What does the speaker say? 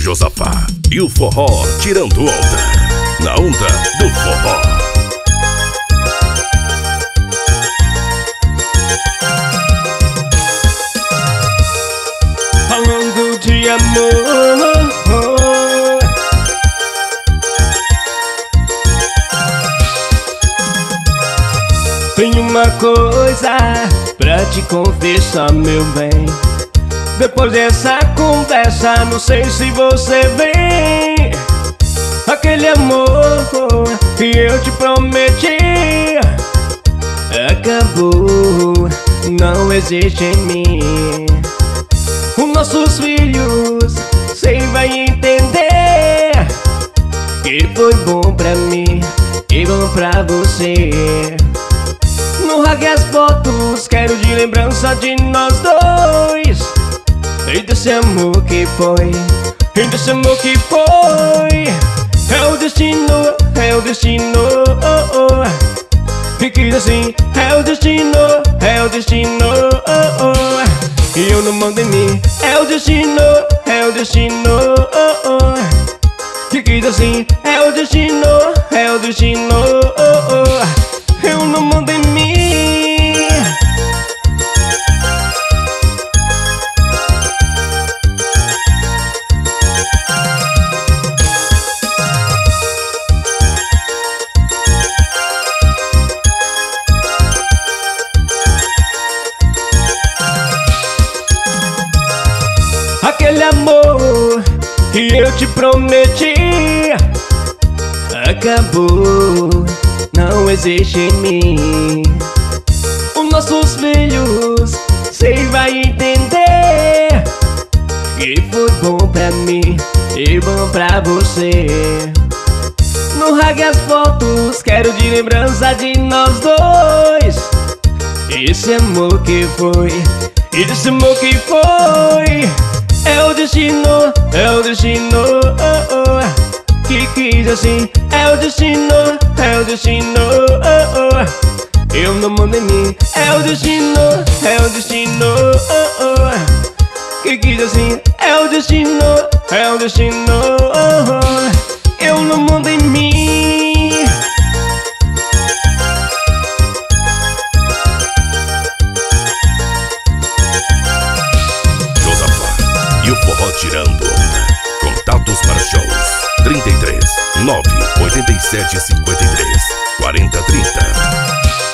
Josafá e o forró tirando onda, na onda do forró. Falando de amor, tenho uma coisa pra te confessar, meu bem. Depois dessa conversa, não sei se você vem. Aquele amor que eu te prometi acabou, não existe em mim. Os nossos filhos, cê vai entender que foi bom pra mim e bom pra você. Não rasgue as fotos, quero de lembrança de nós dois. E desse amor que foi, e desse amor que foi. É o destino, é o destino, oh, oh. E que assim, é o destino, é o destino, oh, oh. E eu não mando em mim, é o destino, é o destino, oh, oh. E que assim, é o destino, é o destino, oh, oh. Eu não mando em mim. Aquele amor que eu te prometi acabou, não existe em mim. Os nossos filhos, cê vai entender que foi bom pra mim e bom pra você. Não rasgue as fotos, quero de lembrança de nós dois. Esse amor que foi, esse amor que foi. É o destino, é o destino, oh, oh. Que quis assim, é o destino, é o destino, oh, oh. Eu não mando em mim, é o destino, é o destino, oh, oh. Que quis assim, é o destino, é o destino, oh, oh. Eu não mando em mim. E o forró tirando onda. Contatos para shows 33 9 87 53 40 30.